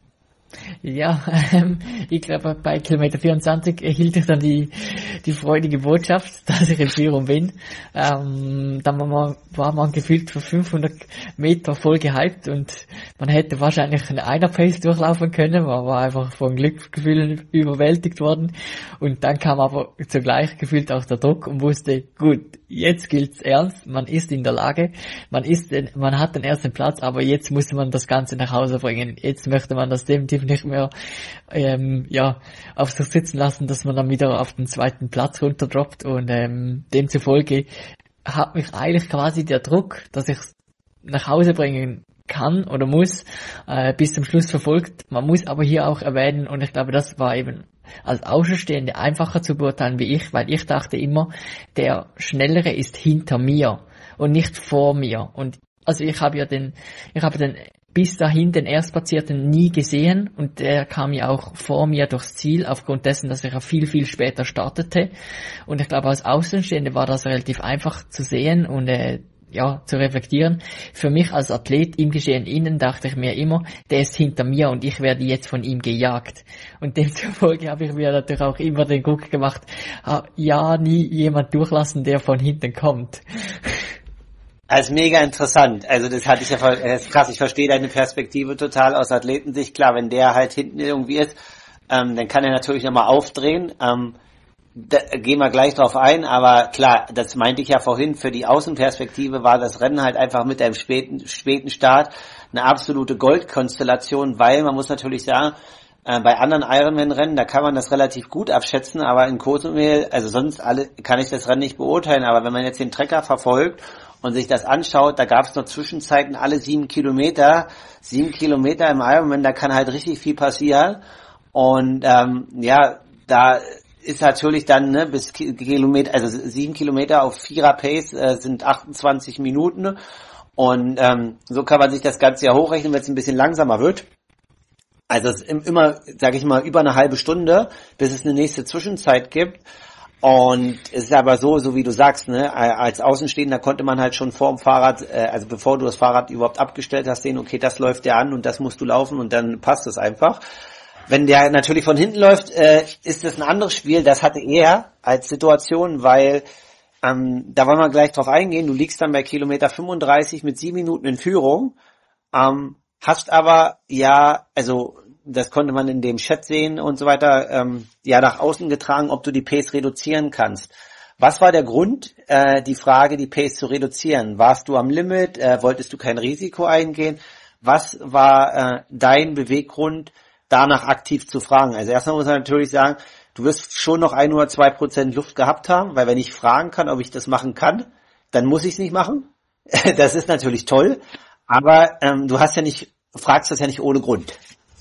Ich glaube, bei Kilometer 24 erhielt ich dann die freudige Botschaft, dass ich in Führung bin. Dann war man gefühlt für 500 Meter voll gehypt und man hätte wahrscheinlich in einer Pace durchlaufen können. Man war einfach von Glücksgefühlen überwältigt worden. Und dann kam aber zugleich gefühlt auch der Druck und wusste, gut, jetzt gilt's ernst, man ist in der Lage, man hat den ersten Platz, aber jetzt muss man das Ganze nach Hause bringen. Jetzt möchte man das definitiv nicht mehr auf sich sitzen lassen, dass man dann wieder auf den zweiten Platz runterdroppt, und demzufolge hat mich eigentlich quasi der Druck, dass ich nach Hause bringen kann oder muss, bis zum Schluss verfolgt. Man muss aber hier auch erwähnen, und ich glaube, das war eben als Außenstehende einfacher zu beurteilen wie ich, weil ich dachte immer, der Schnellere ist hinter mir und nicht vor mir. Und also ich habe den bis dahin den Erstplatzierten nie gesehen, und der kam ja auch vor mir durchs Ziel, aufgrund dessen, dass er viel, viel später startete. Und ich glaube, als Außenstehende war das relativ einfach zu sehen, und zu reflektieren. Für mich als Athlet im Geschehen innen dachte ich mir immer, der ist hinter mir und ich werde jetzt von ihm gejagt. Und demzufolge habe ich mir natürlich auch immer den Druck gemacht, nie jemand durchlassen, der von hinten kommt. Also mega interessant. Also das hatte ich ja, das ist krass, ich verstehe deine Perspektive total aus Athletensicht. Klar, wenn der halt hinten irgendwie ist, dann kann er natürlich nochmal aufdrehen. Da gehen wir gleich drauf ein, aber klar, das meinte ich ja vorhin, für die Außenperspektive war das Rennen halt einfach mit einem späten Start eine absolute Goldkonstellation, weil man muss natürlich sagen, bei anderen Ironman-Rennen, da kann man das relativ gut abschätzen, aber in Cozumel, also sonst kann ich das Rennen nicht beurteilen, aber wenn man jetzt den Trecker verfolgt und sich das anschaut, da gab es noch Zwischenzeiten alle 7 Kilometer. 7 Kilometer im Ironman, da kann halt richtig viel passieren. Und da ist natürlich dann bis Kilometer, also 7 Kilometer auf 4er Pace sind 28 Minuten. Und so kann man sich das Ganze ja hochrechnen, wenn es ein bisschen langsamer wird. Also es ist immer, sage ich mal, über eine halbe Stunde, bis es eine nächste Zwischenzeit gibt. Und es ist aber so wie du sagst, als Außenstehender konnte man halt schon vor dem Fahrrad, also bevor du das Fahrrad überhaupt abgestellt hast, sehen, okay, das läuft ja an und das musst du laufen und dann passt es einfach. Wenn der natürlich von hinten läuft, ist das ein anderes Spiel. Das hatte er als Situation, weil da wollen wir gleich drauf eingehen. Du liegst dann bei Kilometer 35 mit 7 Minuten in Führung, hast aber also das konnte man in dem Chat sehen und so weiter, nach außen getragen, ob du die Pace reduzieren kannst. Was war der Grund, die Frage, die Pace zu reduzieren? Warst du am Limit? Wolltest du kein Risiko eingehen? Was war dein Beweggrund, danach aktiv zu fragen? Also erstmal muss man natürlich sagen, du wirst schon noch 1 oder 2% Luft gehabt haben, weil wenn ich fragen kann, ob ich das machen kann, dann muss ich es nicht machen. Das ist natürlich toll, aber du fragst das ja nicht ohne Grund.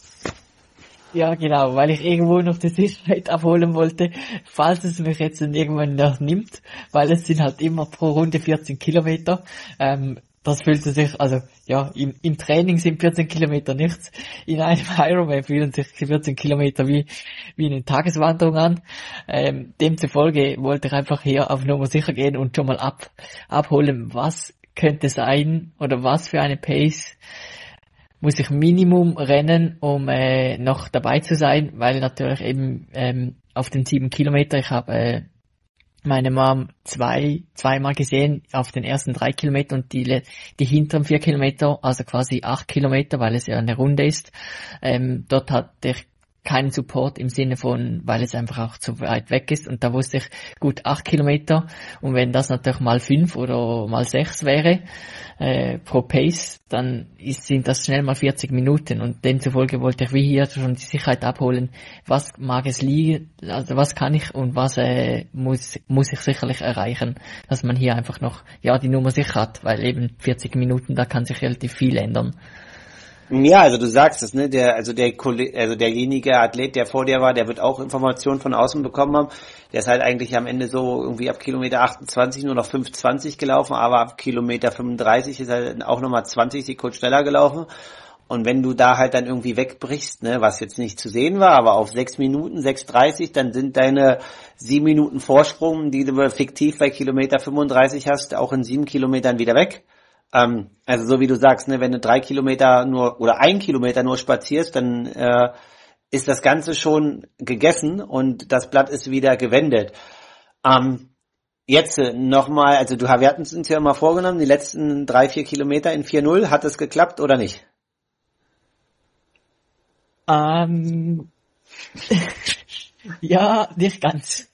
Ja, genau, weil ich irgendwo noch die Sicherheit abholen wollte, falls es mich jetzt dann irgendwann noch nimmt, weil es sind halt immer pro Runde 14 Kilometer. Das fühlt sich, im Training sind 14 Kilometer nichts. In einem Ironman fühlen sich 14 Kilometer wie eine Tageswanderung an. Demzufolge wollte ich einfach hier auf Nummer sicher gehen und schon mal abholen, was könnte sein oder was für eine Pace muss ich Minimum rennen, um noch dabei zu sein, weil natürlich eben auf den 7 Kilometer, ich habe meine Mom zweimal gesehen auf den ersten 3 Kilometer und die hinteren 4 Kilometer, also quasi 8 Kilometer, weil es ja eine Runde ist. Dort hatte ich keinen Support im Sinne von, weil es einfach auch zu weit weg ist und da wusste ich, gut 8 Kilometer und wenn das natürlich mal 5 oder mal 6 wäre pro Pace, dann sind das schnell mal 40 Minuten und demzufolge wollte ich wie hier schon die Sicherheit abholen, was mag es liegen, also was kann ich und was muss ich sicherlich erreichen, dass man hier einfach noch die Nummer sicher hat, weil eben 40 Minuten, da kann sich relativ viel ändern. Ja, also du sagst es, derjenige Athlet, der vor dir war, der wird auch Informationen von außen bekommen haben. Der ist halt eigentlich am Ende so irgendwie ab Kilometer 28 nur noch 5,20 gelaufen, aber ab Kilometer 35 ist er auch nochmal 20 Sekunden schneller gelaufen. Und wenn du da halt dann irgendwie wegbrichst, was jetzt nicht zu sehen war, aber auf 6 Minuten, 6,30, dann sind deine 7 Minuten Vorsprung, die du fiktiv bei Kilometer 35 hast, auch in 7 Kilometern wieder weg. Also so wie du sagst, wenn du 3 Kilometer nur oder 1 Kilometer nur spazierst, dann ist das Ganze schon gegessen und das Blatt ist wieder gewendet. Jetzt nochmal, also wir hatten es uns ja immer vorgenommen, die letzten 3-4 Kilometer in 4:0, hat es geklappt oder nicht? Ja, nicht ganz.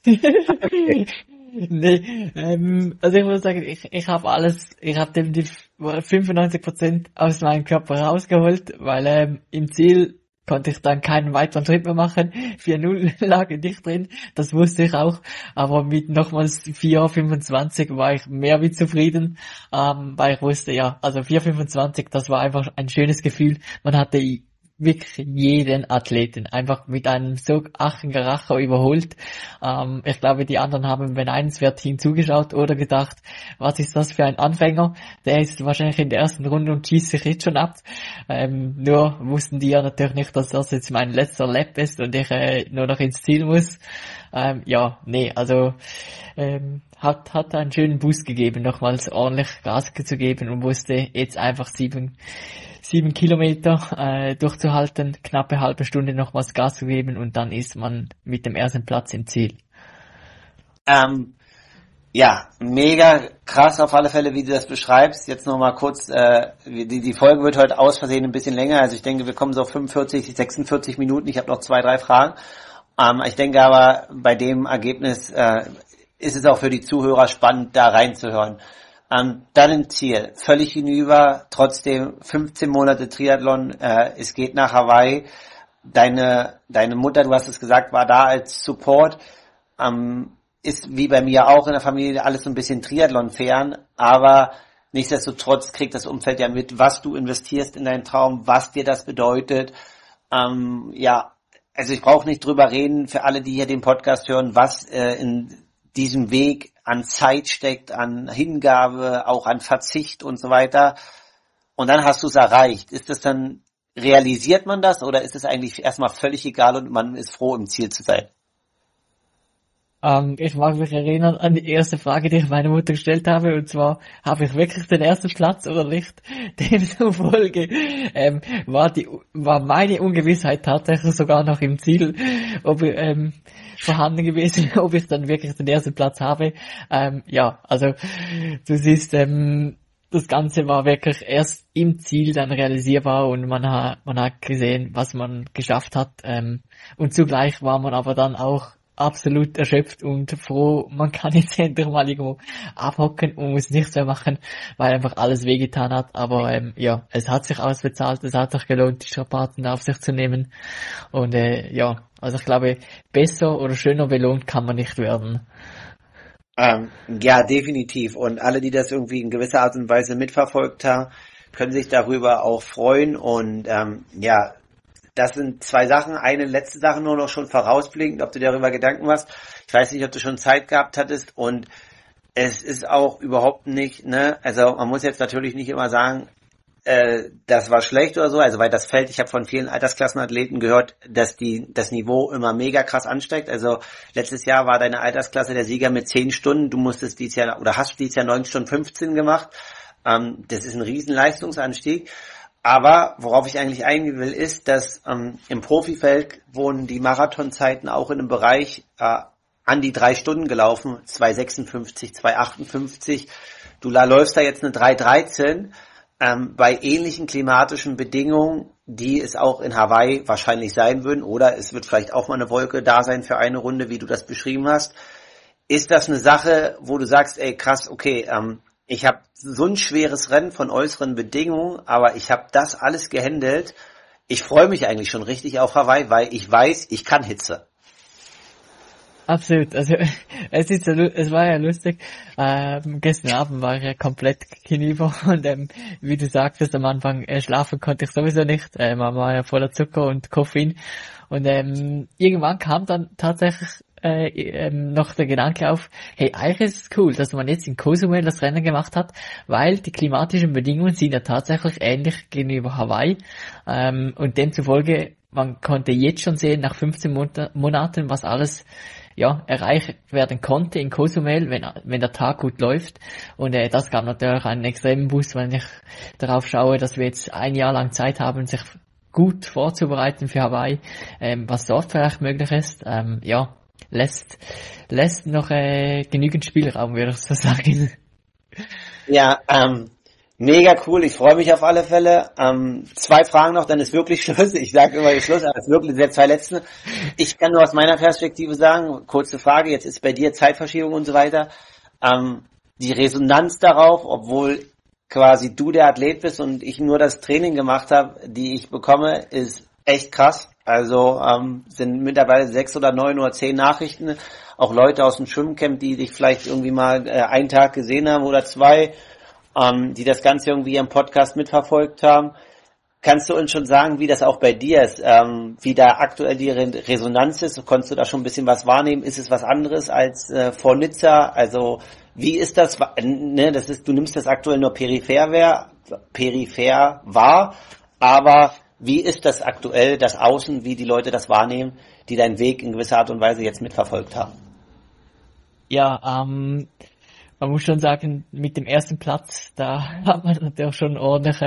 Nee, also ich muss sagen, ich habe die 95% aus meinem Körper rausgeholt, weil im Ziel konnte ich dann keinen weiteren Schritt mehr machen. 4:0 lag nicht drin, das wusste ich auch, aber mit nochmals 4:25 war ich mehr wie zufrieden, weil ich wusste, also 4:25, das war einfach ein schönes Gefühl. Man hatte wirklich jeden Athleten einfach mit einem so Achengaracher überholt. Ich glaube, die anderen haben beneidenswert hinzugeschaut oder gedacht, was ist das für ein Anfänger? Der ist wahrscheinlich in der ersten Runde und schießt sich jetzt schon ab. Nur wussten die ja natürlich nicht, dass das jetzt mein letzter Lap ist und ich nur noch ins Ziel muss. Hat einen schönen Boost gegeben, nochmals ordentlich Gas zu geben und musste jetzt einfach 7 Kilometer durchzuhalten, knappe halbe Stunde nochmals Gas zu geben und dann ist man mit dem ersten Platz im Ziel. Ja, mega krass auf alle Fälle, wie du das beschreibst. Jetzt nochmal kurz, die Folge wird heute aus Versehen ein bisschen länger, also ich denke, wir kommen so auf 45, 46 Minuten. Ich habe noch 2, 3 Fragen. Ich denke aber, bei dem Ergebnis ist es auch für die Zuhörer spannend, da reinzuhören. Dann im Ziel, völlig hinüber, trotzdem 15 Monate Triathlon, es geht nach Hawaii. Deine Mutter, du hast es gesagt, war da als Support. Ist wie bei mir auch in der Familie alles so ein bisschen Triathlon-fern, aber nichtsdestotrotz kriegt das Umfeld ja mit, was du investierst in deinen Traum, was dir das bedeutet. Also ich brauche nicht drüber reden, für alle, die hier den Podcast hören, was in diesem Weg an Zeit steckt, an Hingabe, auch an Verzicht und so weiter. Und dann hast du es erreicht. Ist das dann, realisiert man das oder ist es eigentlich erstmal völlig egal und man ist froh, im Ziel zu sein? Ich mag mich erinnern an die erste Frage, die ich meiner Mutter gestellt habe, und zwar, habe ich wirklich den ersten Platz oder nicht? Demzufolge war meine Ungewissheit tatsächlich sogar noch im Ziel, ob vorhanden gewesen, ob ich dann wirklich den ersten Platz habe. Also du siehst, das Ganze war wirklich erst im Ziel dann realisierbar und man hat gesehen, was man geschafft hat, und zugleich war man aber dann auch absolut erschöpft und froh, man kann jetzt endlich mal irgendwo abhocken und muss nichts mehr machen, weil einfach alles wehgetan hat. Aber es hat sich ausbezahlt, es hat sich gelohnt, die Strapazen auf sich zu nehmen. Und also ich glaube, besser oder schöner belohnt kann man nicht werden. Ja, definitiv. Und alle, die das irgendwie in gewisser Art und Weise mitverfolgt haben, können sich darüber auch freuen. Und das sind 2 Sachen. Eine letzte Sache nur noch schon vorausblickend, ob du darüber Gedanken machst. Ich weiß nicht, ob du schon Zeit gehabt hattest. Und es ist auch überhaupt nicht, also man muss jetzt natürlich nicht immer sagen, das war schlecht oder so, also weil das Feld, ich habe von vielen Altersklassenathleten gehört, dass das Niveau immer mega krass ansteigt. Also letztes Jahr war deine Altersklasse der Sieger mit 10 Stunden, du musstest dieses Jahr oder hast dieses Jahr 9 Stunden 15 gemacht. Das ist ein riesen Leistungsanstieg. Aber worauf ich eigentlich eingehen will, ist, dass im Profifeld wurden die Marathonzeiten auch in einem Bereich an die 3 Stunden gelaufen, 2,56, 2,58. Du läufst da jetzt eine 3,13 bei ähnlichen klimatischen Bedingungen, die es auch in Hawaii wahrscheinlich sein würden, oder es wird vielleicht auch mal eine Wolke da sein für eine Runde, wie du das beschrieben hast. Ist das eine Sache, wo du sagst, ey krass, okay, ich habe so ein schweres Rennen von äußeren Bedingungen, aber ich habe das alles gehandelt. Ich freue mich eigentlich schon richtig auf Hawaii, weil ich weiß, ich kann Hitze. Absolut, also es war ja lustig. Gestern Abend war ich ja komplett hinüber und wie du sagtest am Anfang, schlafen konnte ich sowieso nicht. Man war ja voller Zucker und Koffein und irgendwann kam dann tatsächlich noch der Gedanke auf, hey, eigentlich ist es cool, dass man jetzt in Cozumel das Rennen gemacht hat, weil die klimatischen Bedingungen sind ja tatsächlich ähnlich gegenüber Hawaii, und demzufolge, man konnte jetzt schon sehen, nach 15 Monaten, was alles erreicht werden konnte in Cozumel, wenn der Tag gut läuft. Und das gab natürlich einen extremen Boost, wenn ich darauf schaue, dass wir jetzt 1 Jahr lang Zeit haben, sich gut vorzubereiten für Hawaii, was dort vielleicht möglich ist. Lässt noch genügend Spielraum, würde ich so sagen. Ja, mega cool, ich freue mich auf alle Fälle. 2 Fragen noch, dann ist wirklich Schluss. Ich sage immer Schluss, aber es ist wirklich der 2 letzten. Ich kann nur aus meiner Perspektive sagen, kurze Frage, jetzt ist bei dir Zeitverschiebung und so weiter. Die Resonanz darauf, obwohl quasi du der Athlet bist und ich nur das Training gemacht habe, die ich bekomme, ist echt krass. Also sind mittlerweile 6 oder 9 oder 10 Nachrichten, auch Leute aus dem Schwimmcamp, die dich vielleicht irgendwie mal einen Tag gesehen haben oder 2, die das Ganze irgendwie im Podcast mitverfolgt haben. Kannst du uns schon sagen, wie das auch bei dir ist, wie da aktuell die Resonanz ist? Konntest du da schon ein bisschen was wahrnehmen? Ist es was anderes als vor Nizza? Also wie ist das? Ne, du nimmst das aktuell nur peripher wahr, aber wie ist das aktuell, das Außen, wie die Leute das wahrnehmen, die deinen Weg in gewisser Art und Weise jetzt mitverfolgt haben? Ja, man muss schon sagen, mit dem ersten Platz, da hat man natürlich schon ordentlich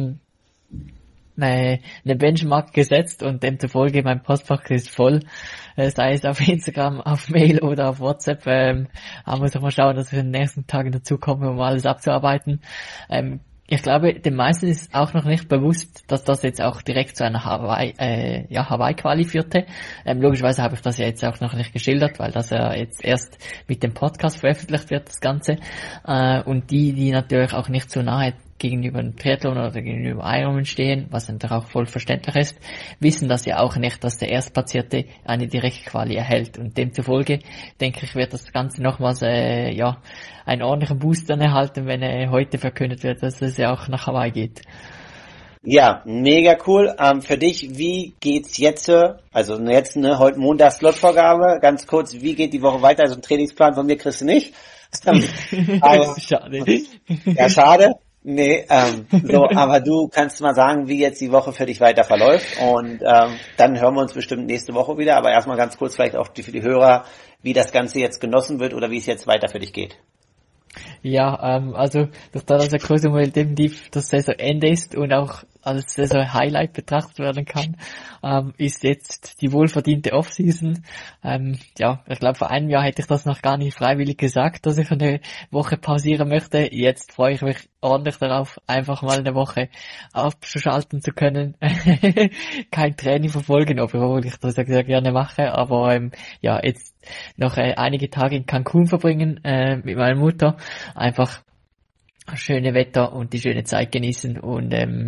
eine Benchmark gesetzt und demzufolge mein Postfach ist voll, sei es auf Instagram, auf Mail oder auf WhatsApp. Aber muss auch mal schauen, dass ich in den nächsten Tagen dazu komme, um alles abzuarbeiten. Ich glaube, den meisten ist auch noch nicht bewusst, dass das jetzt auch direkt zu einer Hawaii-Quali führte. Logischerweise habe ich das ja jetzt auch noch nicht geschildert, weil das ja jetzt erst mit dem Podcast veröffentlicht wird, das Ganze. Und die natürlich auch nicht so nahe gegenüber einem Triathlon oder gegenüber Ironman stehen, was natürlich auch voll verständlich ist, wissen das ja auch nicht, dass der Erstplatzierte eine Direktquali erhält. Und demzufolge, denke ich, wird das Ganze nochmals einen ordentlichen Boost dann erhalten, wenn heute verkündet wird, dass es ja auch nach Hawaii geht. Ja, mega cool. Für dich, wie geht's jetzt? Also jetzt, heute Montag Slotvorgabe. Ganz kurz, wie geht die Woche weiter? Also einen Trainingsplan von mir kriegst du nicht. Aber, schade. Ja, schade. Nee, aber du kannst mal sagen, wie jetzt die Woche für dich weiter verläuft und dann hören wir uns bestimmt nächste Woche wieder, aber erstmal ganz kurz vielleicht auch für die Hörer, wie das Ganze jetzt genossen wird oder wie es jetzt weiter für dich geht. Ja, also durch das der Cozumel definitiv das Saisonende ist und auch als Saison-Highlight betrachtet werden kann, ist jetzt die wohlverdiente Off-Season. Ich glaube, vor einem Jahr hätte ich das noch gar nicht freiwillig gesagt, dass ich eine Woche pausieren möchte. Jetzt freue ich mich ordentlich darauf, einfach mal eine Woche abschalten zu können. Kein Training verfolgen, obwohl ich das ja sehr gerne mache, aber jetzt noch einige Tage in Cancun verbringen mit meiner Mutter. Einfach schöne Wetter und die schöne Zeit genießen und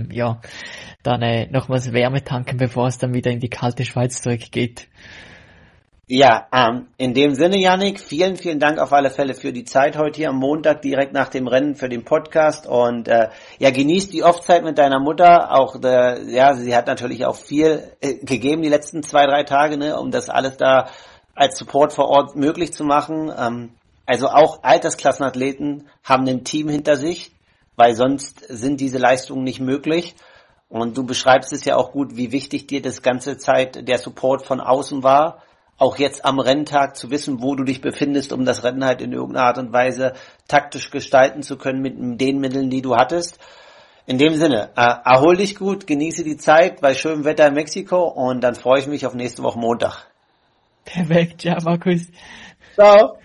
dann nochmals Wärme tanken, bevor es dann wieder in die kalte Schweiz zurückgeht. Ja, in dem Sinne, Yannick, vielen, vielen Dank auf alle Fälle für die Zeit heute hier am Montag, direkt nach dem Rennen für den Podcast und genießt die Off-Zeit mit deiner Mutter, auch sie hat natürlich auch viel gegeben die letzten 2-3 Tage, ne, um das alles da als Support vor Ort möglich zu machen. Also auch Altersklassenathleten haben ein Team hinter sich, weil sonst sind diese Leistungen nicht möglich. Und du beschreibst es ja auch gut, wie wichtig dir das ganze Zeit der Support von außen war. Auch jetzt am Renntag zu wissen, wo du dich befindest, um das Rennen halt in irgendeiner Art und Weise taktisch gestalten zu können mit den Mitteln, die du hattest. In dem Sinne, erhol dich gut, genieße die Zeit bei schönem Wetter in Mexiko und dann freue ich mich auf nächste Woche Montag. Perfekt, ja, Markus. Ciao.